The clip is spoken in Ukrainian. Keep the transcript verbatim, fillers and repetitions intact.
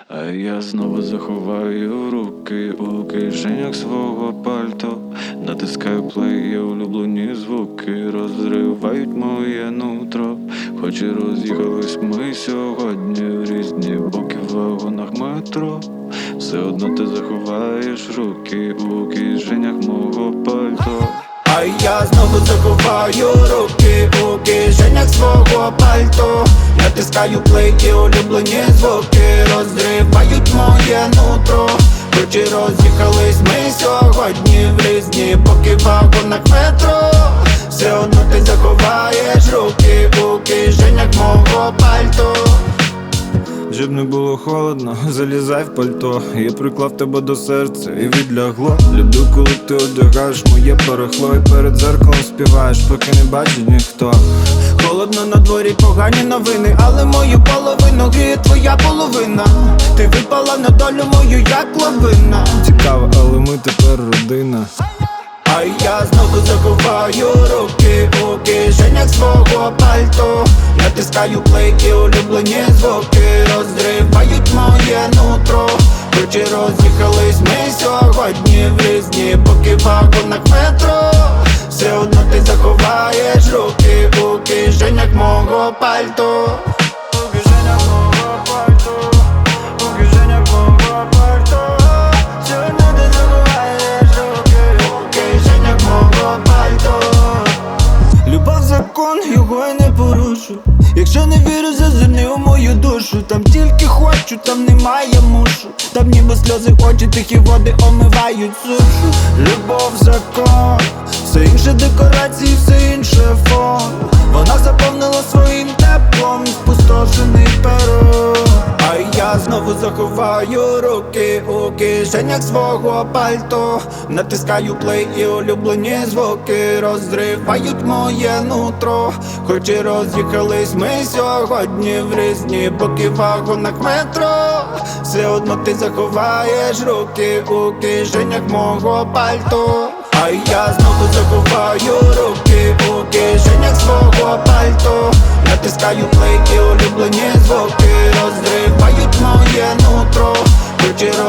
А я знову заховаю руки у кишенях свого пальто. Натискаю плей, і улюблені звуки розривають моє нутро. Хоч і роз'їхались ми сьогодні в різні боки в вагонах метро, все одно ти заховаєш руки у кишенях мого пальто. А я знову заховаю руки у кишенях свого пальто. Натискаю плей, і улюблені звуки розривають моє нутро. Хоч і роз'їхались ми сьогодні в різні боки в вагонах метро, все одно ти заховаєш руки у кишенях мого пальто. Щоб не було холодно, залізай в пальто. Я приклав тебе до серця і відлягло. Люблю, коли ти одягаєш моє барахло і перед зеркалом співаєш, поки не бачить ніхто. Холодно на дворі, погані новини, але мою половину гріє твоя половина. Ти випала на долю мою, як лавина. Цікаво, але ми тепер родина. А я знову заховаю руки у кишенях свого пальто. Натискаю плей, і улюблені звуки розривають моє нутро. Хоч і роз'їхались ми сьогодні в різні боки в вагонах метро, все одно ти заховаєш руки у кишенях мого пальто. У кишенях мого пальто, у кишенях мого пальто, все одно ти заховаєш руки у кишенях мого пальто. Любов закон, його я не порушу. Якщо не вірю, зазирни у мою душу. Там тільки хочу, там немає мушу. Там ніби сльози очі, тихі води омивають сушу. Любов закон, все інше декорації, все інше фон. Вона заповнила своїм теплом спустошений перо. А я знову заховаю руки у кишенях свого пальто. Натискаю плей, і улюблені звуки розривають моє нутро. Хоч і роз'їхались ми сьогодні в різні боки в вагонах метро, все одно ти заховаєш руки у кишенях мого пальто. А я знову заховаю руки у кишенях свого пальто. Натискаю плей, і улюблені звуки розривають моє нутро. Хоч і